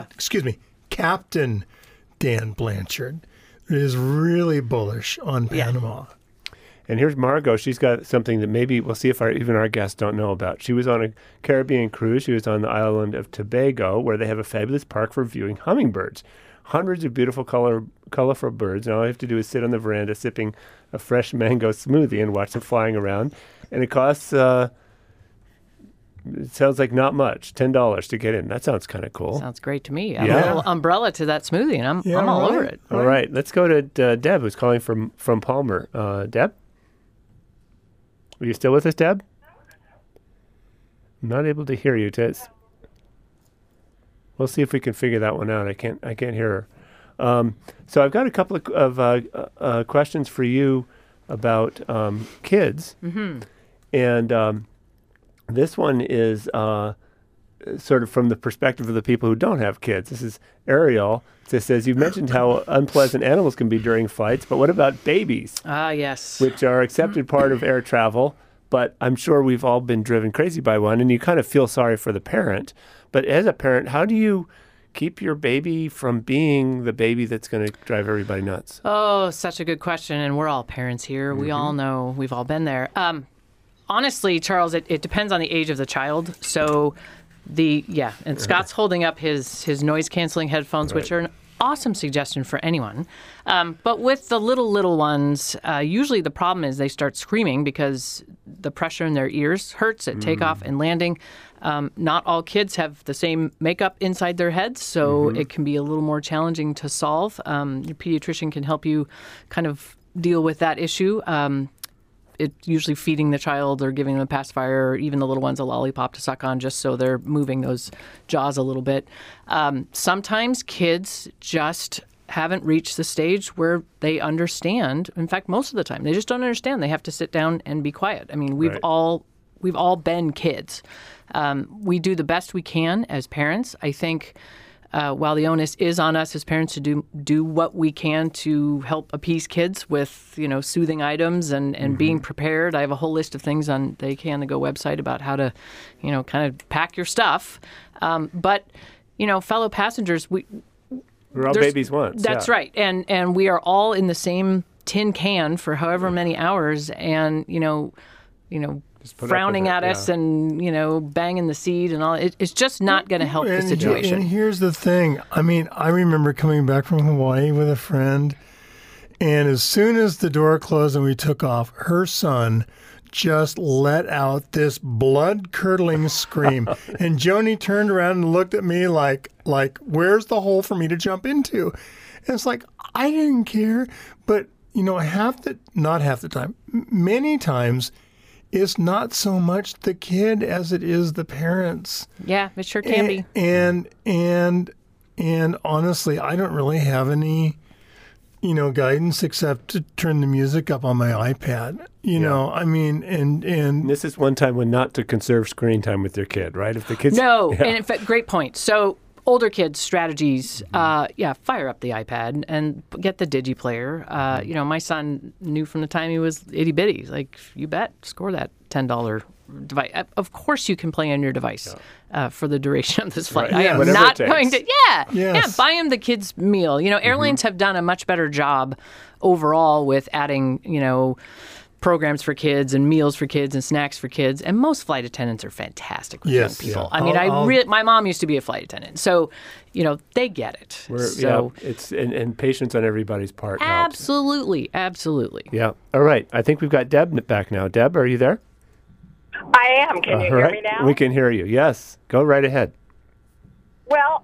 Captain Dan Blanchard is really bullish on Panama. And here's Margot. She's got something that maybe we'll see if even our guests don't know about. She was on a Caribbean cruise. She was on the island of Tobago, where they have a fabulous park for viewing hummingbirds. Hundreds of beautiful, colorful birds. And all you have to do is sit on the veranda sipping a fresh mango smoothie and watch them flying around. And it costs, it sounds like not much, $10 to get in. That sounds kind of cool. Sounds great to me. Add a little umbrella to that smoothie, and I'm all over it. All right. Let's go to Deb, who's calling from Palmer. Deb? Are you still with us, Deb? I'm not able to hear you, Tess. We'll see if we can figure that one out. I can't hear her. So I've got a couple of questions for you about kids. And this one is sort of from the perspective of the people who don't have kids. This is Ariel. It says, you've mentioned how unpleasant animals can be during flights, but what about babies? Ah, yes. Which are accepted part of air travel, but I'm sure we've all been driven crazy by one, and you kind of feel sorry for the parent. But as a parent, how do you keep your baby from being the baby that's going to drive everybody nuts? Oh, such a good question, and we're all parents here. We all know. We've all been there. Honestly, Charles, it depends on the age of the child. So and Scott's holding up his noise-canceling headphones, which are an awesome suggestion for anyone. But with the little ones, usually the problem is they start screaming because the pressure in their ears hurts at takeoff and landing. Not all kids have the same makeup inside their heads, so it can be a little more challenging to solve. Your pediatrician can help you kind of deal with that issue. It's usually feeding the child or giving them a pacifier, or even the little ones a lollipop to suck on, just so they're moving those jaws a little bit. Sometimes kids just haven't reached the stage where they understand. In fact, most of the time, they just don't understand. They have to sit down and be quiet. I mean, we've all been kids. We do the best we can as parents. I think while the onus is on us as parents to do what we can to help appease kids with, soothing items and being prepared. I have a whole list of things on the AK on the Go website about how to, kind of pack your stuff. But, fellow passengers, we're all babies once. That's right. And we are all in the same tin can for however many hours, and, frowning at us and, banging the seat and all. It's just not going to help the situation. And here's the thing. I mean, I remember coming back from Hawaii with a friend, and as soon as the door closed and we took off, her son just let out this blood-curdling scream. And Joni turned around and looked at me like, where's the hole for me to jump into? And it's like, I didn't care. But, not half the time, many times, it's not so much the kid as it is the parents. Yeah, it sure can be. And honestly, I don't really have any, guidance except to turn the music up on my iPad. I mean, and this is one time when not to conserve screen time with your kid, right? If the kids and in fact, great point. So older kids strategies, fire up the iPad and get the Digi player. My son knew from the time he was itty bitty, like, you bet, score that $10 device. Of course you can play on your device for the duration of this flight. Right. I am Whatever not it takes. going to, buy him the kid's meal. Airlines have done a much better job overall with adding, programs for kids and meals for kids and snacks for kids, and most flight attendants are fantastic with young people. Yeah. I mean, my mom used to be a flight attendant, so they get it. It's and patience on everybody's part. Absolutely. Yeah. All right. I think we've got Deb back now. Deb, are you there? I am. Can you hear me now? We can hear you. Yes. Go right ahead. Well,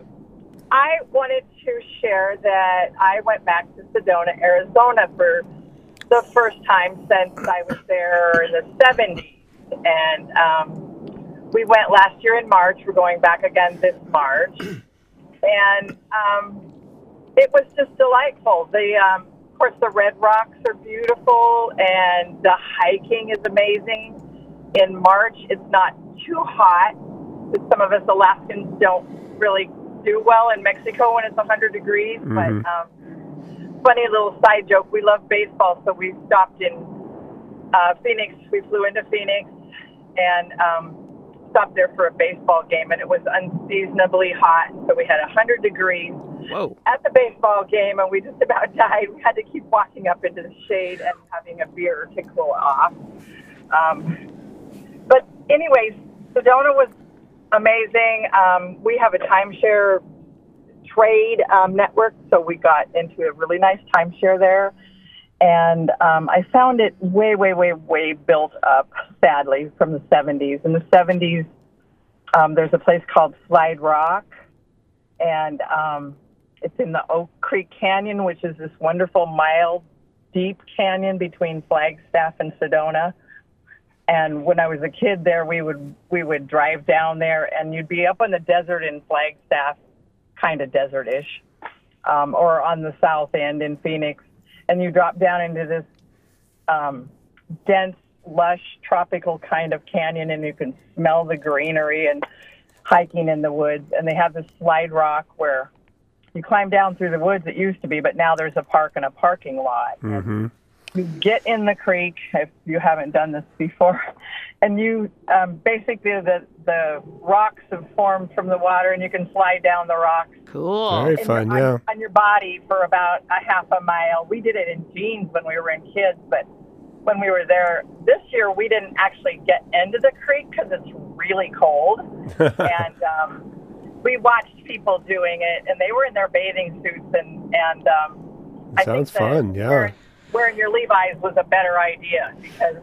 I wanted to share that I went back to Sedona, Arizona for the first time since I was there in the 70s. And we went last year in March. We're going back again this March. And it was just delightful. Of course, the Red Rocks are beautiful, and the hiking is amazing. In March, it's not too hot. Some of us Alaskans don't really do well in Mexico when it's 100 degrees, but funny little side joke, we love baseball, so we stopped in Phoenix. We flew into Phoenix and stopped there for a baseball game, and it was unseasonably hot, so we had 100 degrees at the baseball game, and we just about died. We had to keep walking up into the shade and having a beer to cool off. But anyways, Sedona was amazing. We have a timeshare trade network, so we got into a really nice timeshare there. And I found it way built up, sadly, from the 70s. In the 70s, there's a place called Slide Rock, and it's in the Oak Creek Canyon, which is this wonderful mile-deep canyon between Flagstaff and Sedona. And when I was a kid there, we would drive down there, and you'd be up on the desert in Flagstaff, kind of desert-ish, or on the south end in Phoenix, and you drop down into this dense, lush, tropical kind of canyon, and you can smell the greenery and hiking in the woods. And they have this Slide Rock where you climb down through the woods, it used to be, but now there's a park and a parking lot. Mm-hmm. You get in the creek, if you haven't done this before, and you basically the rocks have formed from the water, and you can slide down the rocks. Cool. Very fun, yeah. On your body for about a half a mile. We did it in jeans when we were in kids, but when we were there this year, we didn't actually get into the creek because it's really cold. And we watched people doing it, and they were in their bathing suits, and I think sounds fun, yeah. Wearing your Levi's was a better idea because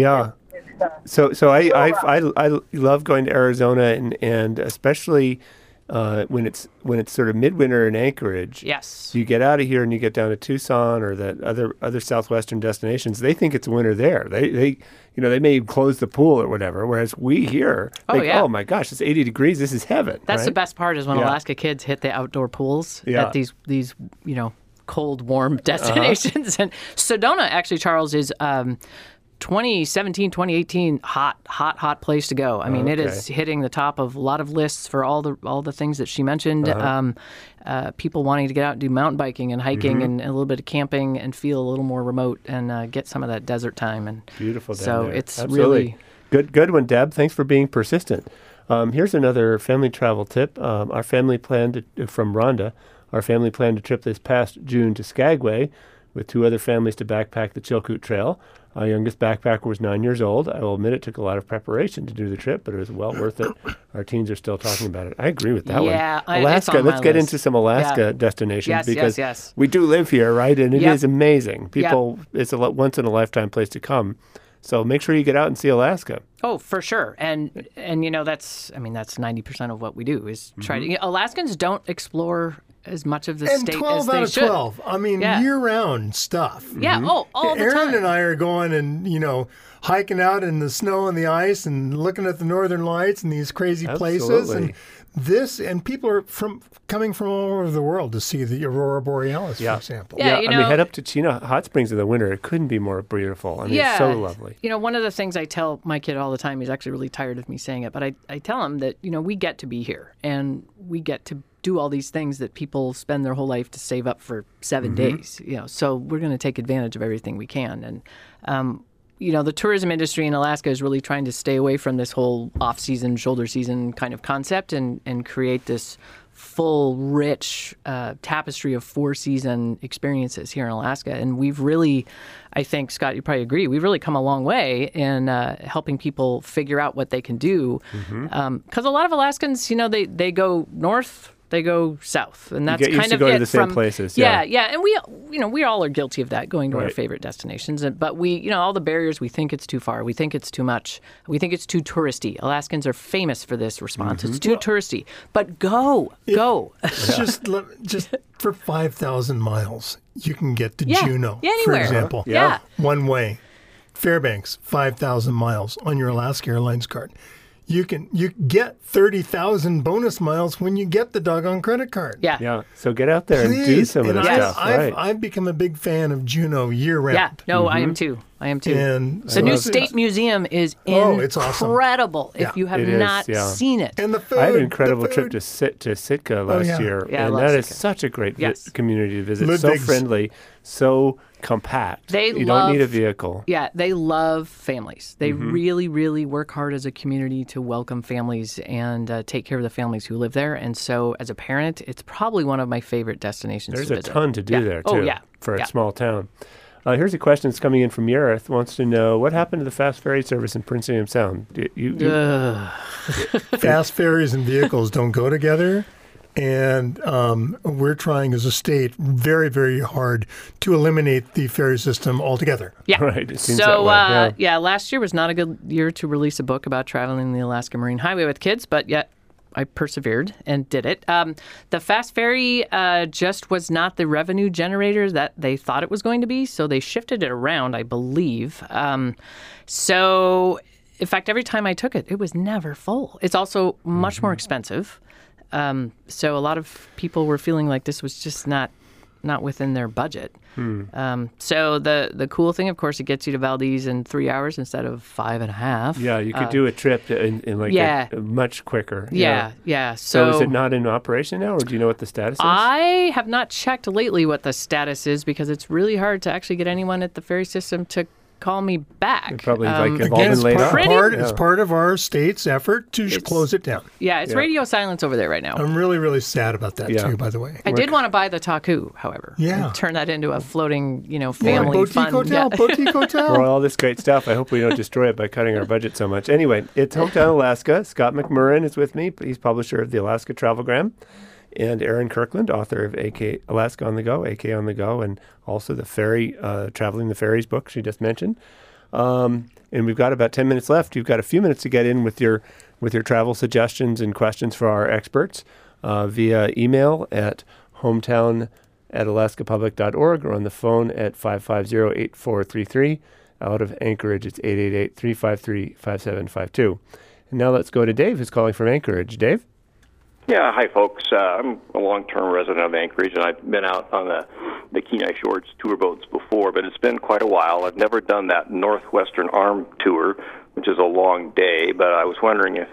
So I love going to Arizona and especially when it's sort of midwinter in Anchorage. Yes. You get out of here and you get down to Tucson or the other southwestern destinations. They think it's winter there. They may close the pool or whatever. Whereas we here think, oh my gosh, it's 80 degrees. This is heaven. That's right? the best part is when Alaska kids hit the outdoor pools at these cold, warm destinations. And Sedona, actually, Charles, is 2017, 2018, hot place to go. I mean, it is hitting the top of a lot of lists for all the things that she mentioned. People wanting to get out and do mountain biking and hiking and a little bit of camping and feel a little more remote and get some of that desert time. And beautiful down so there. it's Absolutely. really good one, Deb. Thanks for being persistent. Here's another family travel tip. From Rhonda. Our family planned a trip this past June to Skagway with 2 other families to backpack the Chilkoot Trail. Our youngest backpacker was 9 years old. I will admit it took a lot of preparation to do the trip, but it was well worth it. Our teens are still talking about it. I agree with that one. Alaska, let's get into some Alaska destinations because we do live here, right? And it is amazing. It's a once in a lifetime place to come. So make sure you get out and see Alaska. Oh, for sure. And that's 90% of what we do is try to. Alaskans don't explore as much of the state as they should. 12 out of 12. Year-round stuff. Yeah, all the time. Aaron and I are going and, hiking out in the snow and the ice and looking at the northern lights and these crazy places. And people are coming from all over the world to see the Aurora Borealis, for example. Head up to Chino Hot Springs in the winter. It couldn't be more beautiful. It's so lovely. One of the things I tell my kid all the time, he's actually really tired of me saying it, but I tell him that, we get to be here and we get to do all these things that people spend their whole life to save up for 7 days. So we're going to take advantage of everything we can. And, the tourism industry in Alaska is really trying to stay away from this whole off-season, shoulder season kind of concept and create this full, rich tapestry of 4-season experiences here in Alaska. And we've really, I think, Scott, you probably agree, we've really come a long way in helping people figure out what they can do. Because a lot of Alaskans, they go north, they go south, and that's kind of go to the same places. Yeah, and we all are guilty of that, going to our favorite destinations. But we, all the barriers, we think it's too far, we think it's too much, we think it's too touristy. Alaskans are famous for this response. It's too touristy, but go. Just for 5,000 miles, you can get to Juneau, anywhere. For example. One way, Fairbanks, 5,000 miles on your Alaska Airlines card. You get 30,000 bonus miles when you get the doggone credit card. Yeah. So get out there and do some of this stuff. I've become a big fan of Juneau year-round. Yeah, no, I am too. And the new State Museum is incredible. Awesome. If you have not seen it. And the food. I had an incredible trip to Sitka last year. And that is such a great community to visit. Ludwig's. So friendly, so compact. You don't need a vehicle. Yeah, they love families. They really, really work hard as a community to welcome families and take care of the families who live there. And so as a parent, it's probably one of my favorite destinations to visit. There's a ton to do there, too, for a small town. Here's a question that's coming in from Yareth. Wants to know, what happened to the fast ferry service in Prince William Sound? Fast ferries and vehicles don't go together. And we're trying as a state very, very hard to eliminate the ferry system altogether. Yeah. Right. It seems that way. Last year was not a good year to release a book about traveling the Alaska Marine Highway with kids, but yet I persevered and did it. The fast ferry just was not the revenue generator that they thought it was going to be, so they shifted it around, I believe. So, in fact, every time I took it, it was never full. It's also much more expensive. So a lot of people were feeling like this was just not within their budget. So the cool thing, of course, it gets you to Valdez in 3 hours instead of 5.5. Yeah, you could do a trip in much quicker. Yeah. So is it not in operation now, or do you know what the status is? I have not checked lately what the status is because it's really hard to actually get anyone at the ferry system to call me back. Probably it's part of our state's effort to close it down. Yeah, it's radio silence over there right now. I'm really, really sad about that too, by the way. I did want to buy the Taku, however. Yeah. And turn that into a floating, family fun. Boutique hotel. For all this great stuff, I hope we don't destroy it by cutting our budget so much. Anyway, it's Hometown Alaska. Scott McMurrin is with me. He's publisher of the Alaska Travelgram. And Aaron Kirkland, author of AK Alaska on the Go, AK on the Go, and also the ferry, Traveling the Ferries book she just mentioned. And we've got about 10 minutes left. You've got a few minutes to get in with your travel suggestions and questions for our experts via email at hometown@alaskapublic.org or on the phone at 550-8433. Out of Anchorage, it's 888-353-5752. And now let's go to Dave, who's calling from Anchorage. Dave? Yeah, hi, folks. I'm a long-term resident of Anchorage, and I've been out on the the Kenai Fjords tour boats before, but it's been quite a while. I've never done that Northwestern Arm tour, which is a long day, but I was wondering if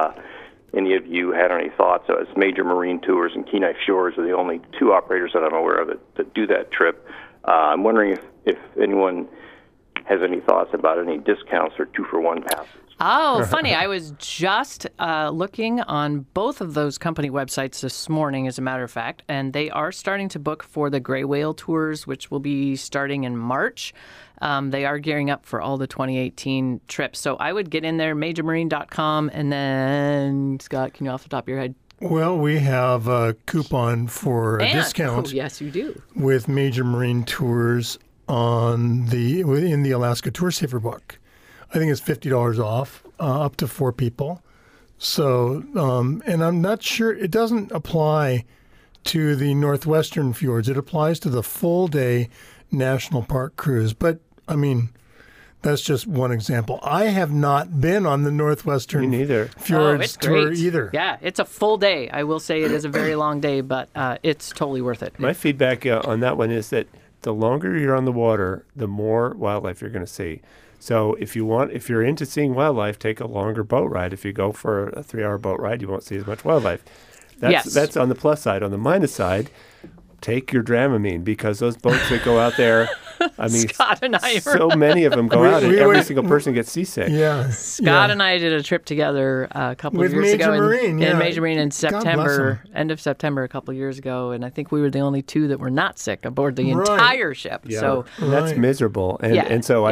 any of you had any thoughts. As Major Marine Tours and Kenai Fjords are the only two operators that I'm aware of that do that trip. I'm wondering if anyone has any thoughts about any discounts or 2-for-1 passes. Oh, funny. I was just looking on both of those company websites this morning, as a matter of fact, and they are starting to book for the Gray Whale tours, which will be starting in March. They are gearing up for all the 2018 trips. So I would get in there, majormarine.com, and then, Scott, can you off the top of your head? Well, we have a coupon for a discount. Oh, yes, you do. With Major Marine Tours in the Alaska Tour Saver book. I think it's $50 off, up to 4 people. So, and I'm not sure, it doesn't apply to the Northwestern Fjords. It applies to the full-day National Park cruise. But, I mean, that's just one example. I have not been on the Northwestern Fjords tour either. Yeah, it's a full day. I will say it is a very long day, but it's totally worth it. My feedback on that one is that the longer you're on the water, the more wildlife you're going to see. So if you're into seeing wildlife, take a longer boat ride. If you go for a 3-hour boat ride, you won't see as much wildlife. That's on the plus side. On the minus side, take your Dramamine, because those boats that go out there, I mean, Scott and I so many of them go out, and every single person gets seasick. Yeah, Scott and I did a trip together a couple of years ago in Major Marine in September, end of September, a couple of years ago, and I think we were the only 2 that were not sick aboard the entire ship. Yeah. So that's miserable, and so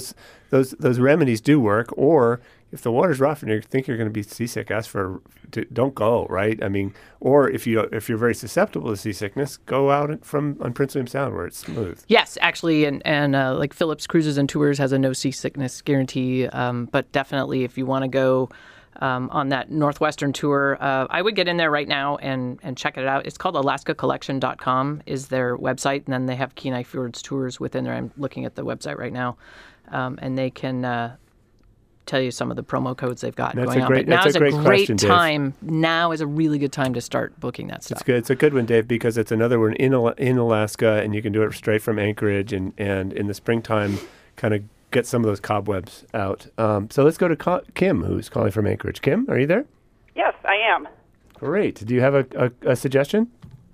those remedies do work. Or if the water's rough and you think you're going to be seasick, don't go, right? I mean, or if you're very susceptible to seasickness, go out on Prince William Sound where it's smooth. Yes, actually, and like Phillips Cruises and Tours has a no seasickness guarantee. But definitely, if you want to go on that Northwestern tour, I would get in there right now and check it out. It's called AlaskaCollection.com is their website, and then they have Kenai Fjords tours within there. I'm looking at the website right now, and they can tell you some of the promo codes they've got going on. But now is a great time. Now is a really good time to start booking that stuff. It's good. It's a good one, Dave, because it's another one in Alaska, and you can do it straight from Anchorage, and in the springtime, kind of get some of those cobwebs out. So let's go to Kim, who's calling from Anchorage. Kim, are you there? Yes, I am. Great. Do you have a suggestion?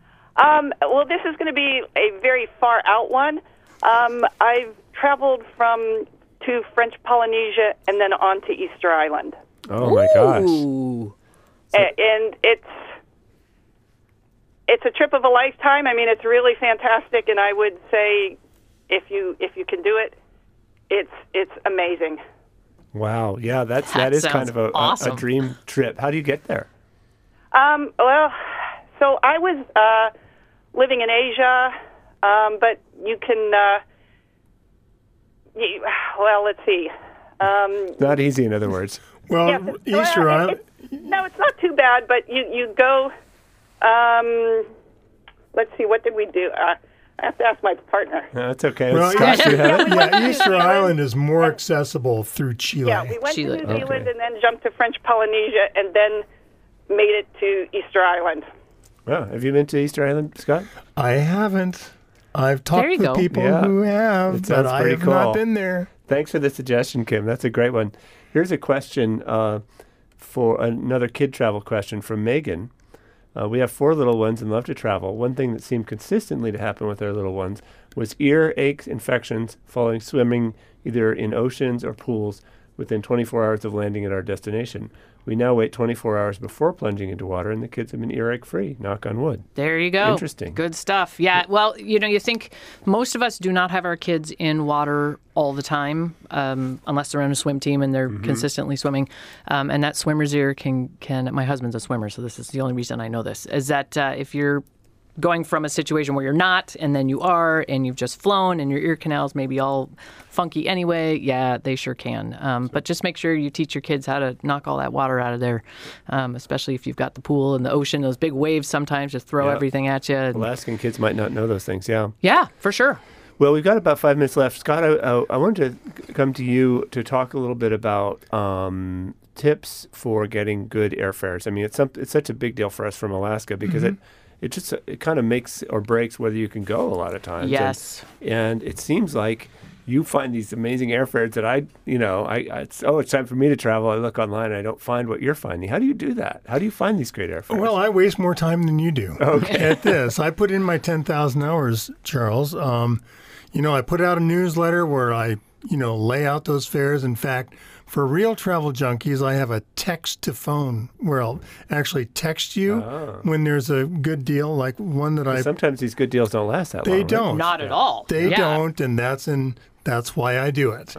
Well, this is going to be a very far out one. I've traveled to French Polynesia and then on to Easter Island. Oh my gosh! And it's a trip of a lifetime. I mean, it's really fantastic, and I would say if you can do it, it's amazing. Wow! Yeah, that is kind of a dream trip. How do you get there? Well, so I was living in Asia, but you can. Well, let's see. Not easy, in other words. Well, Easter Island. No, it's not too bad, but you go. Let's see, what did we do? I have to ask my partner. That's okay. Well, Easter Island is more accessible through Chile. Yeah, we went to New Zealand and then jumped to French Polynesia and then made it to Easter Island. Well, have you been to Easter Island, Scott? I haven't. I've talked to people who have, but I have not been there. Thanks for the suggestion, Kim. That's a great one. Here's a question for another kid travel question from Megan. We have 4 little ones and love to travel. One thing that seemed consistently to happen with our little ones was ear aches, infections following swimming either in oceans or pools within 24 hours of landing at our destination. We now wait 24 hours before plunging into water, and the kids have been earache free. Knock on wood. There you go. Interesting. Good stuff. Yeah. Well, you think most of us do not have our kids in water all the time, unless they're on a swim team and they're consistently swimming. And that swimmer's ear can. My husband's a swimmer, so this is the only reason I know this. Is that if you're going from a situation where you're not, and then you are, and you've just flown, and your ear canal's maybe all funky anyway, yeah, they sure can. But just make sure you teach your kids how to knock all that water out of there, especially if you've got the pool and the ocean. Those big waves sometimes just throw everything at you. Alaskan kids might not know those things, yeah. Yeah, for sure. Well, we've got about 5 minutes left. Scott, I wanted to come to you to talk a little bit about tips for getting good airfares. I mean, it's such a big deal for us from Alaska because it kind of makes or breaks whether you can go a lot of times. Yes. And it seems like you find these amazing airfares that it's time for me to travel. I look online and I don't find what you're finding. How do you do that? How do you find these great airfares? Well, I waste more time than you do at this. I put in my 10,000 hours, Charles. I put out a newsletter where I, lay out those fares. In fact, for real travel junkies, I have a text to phone where I'll actually text you when there's a good deal, like one that Sometimes these good deals don't last that long. They don't. Not at all. They don't, and that's why I do it.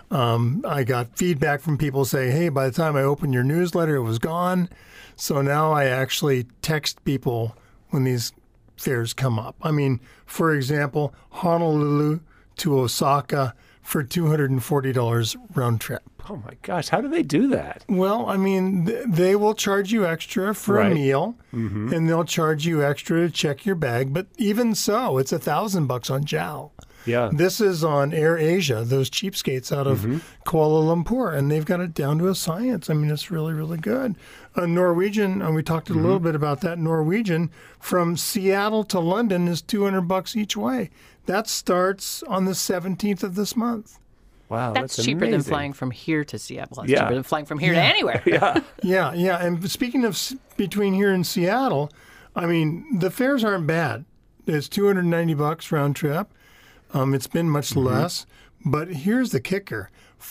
I got feedback from people saying, hey, by the time I opened your newsletter, it was gone. So now I actually text people when these fares come up. I mean, for example, Honolulu to Osaka for $240 round trip. Oh my gosh, how do they do that? Well, I mean, they will charge you extra for a meal, and they'll charge you extra to check your bag. But even so, it's $1,000 on JAL. Yeah. This is on Air Asia, those cheapskates out of Kuala Lumpur, and they've got it down to a science. I mean, it's really, really good. Norwegian, and we talked a little bit about that. Norwegian from Seattle to London is $200 each way. That starts on the 17th of this month. Wow, that's cheaper amazing. than flying from here to Seattle. That's Yeah. cheaper than flying from here to anywhere. Yeah. And speaking of between here and Seattle, I mean, the fares aren't bad. It's $290 round trip. It's been much less, but here's the kicker: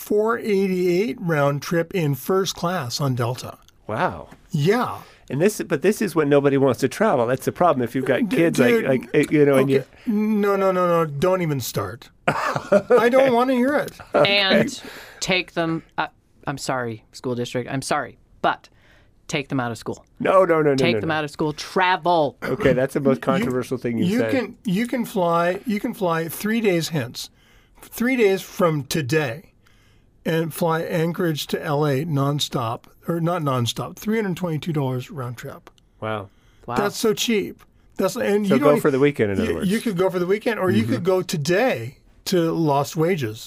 $488 round trip in first class on Delta. Wow. Yeah. And this is when nobody wants to travel. That's the problem. If you've got kids, and No, don't even start. I don't want to hear it. And take them. I'm sorry, school district. I'm sorry, but take them out of school. No. Take them out of school. Travel. Okay, that's the most controversial thing you said. You can fly 3 days hence, 3 days from today, and fly Anchorage to LA nonstop, or not nonstop, $322 round trip. Wow. That's so cheap. So go for the weekend, in other words. You could go for the weekend, or you could go today to Las Vegas.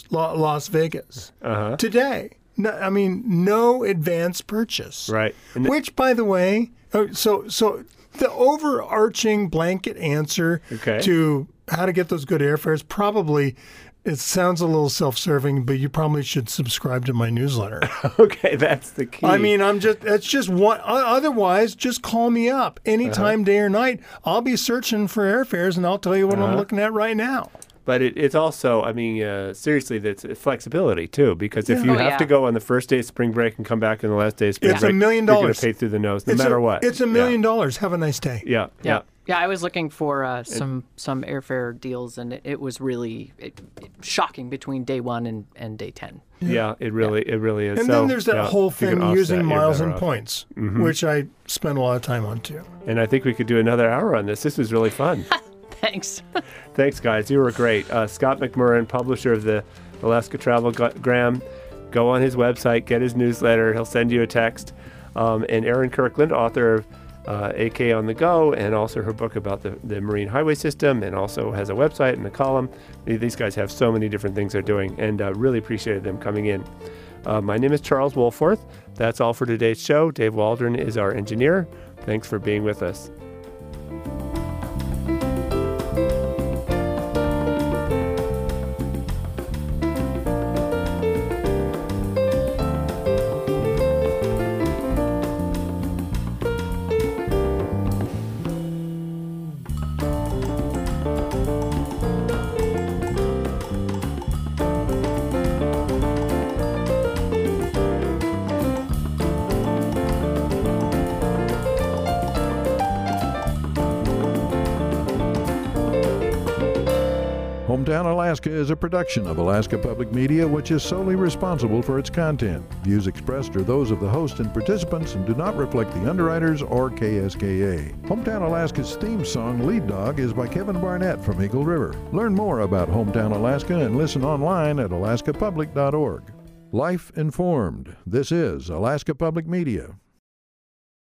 Today. No, I mean, no advance purchase. Right. Which, by the way, so the overarching blanket answer to how to get those good airfares probably, it sounds a little self-serving, but you probably should subscribe to my newsletter. Okay, that's the key. I mean, that's just one. Otherwise, just call me up anytime, day or night. I'll be searching for airfares, and I'll tell you what I'm looking at right now. But it's also, I mean, seriously, that's flexibility, too, because if you have to go on the first day of spring break and come back on the last day of spring break, $1 million. You're going to pay through the nose, no matter what. It's $1 million. Have a nice day. Yeah. Yeah, I was looking for some airfare deals, and it was really shocking between day 1 and day 10. Yeah, it really is. And then there's that whole thing using miles and points, which I spend a lot of time on, too. And I think we could do another hour on this. This was really fun. Thanks. Thanks, guys. You were great. Scott McMurran, publisher of the Alaska Travelgram. Go on his website, get his newsletter. He'll send you a text. And Erin Kirkland, author of AK on the Go, and also her book about the Marine Highway System, and also has a website and a column. These guys have so many different things they're doing, and really appreciated them coming in. My name is Charles Wolforth. That's all for today's show. Dave Waldron is our engineer. Thanks for being with us. Hometown Alaska is a production of Alaska Public Media, which is solely responsible for its content. Views expressed are those of the host and participants and do not reflect the underwriters or KSKA. Hometown Alaska's theme song, Lead Dog, is by Kevin Barnett from Eagle River. Learn more about Hometown Alaska and listen online at alaskapublic.org. Life informed. This is Alaska Public Media.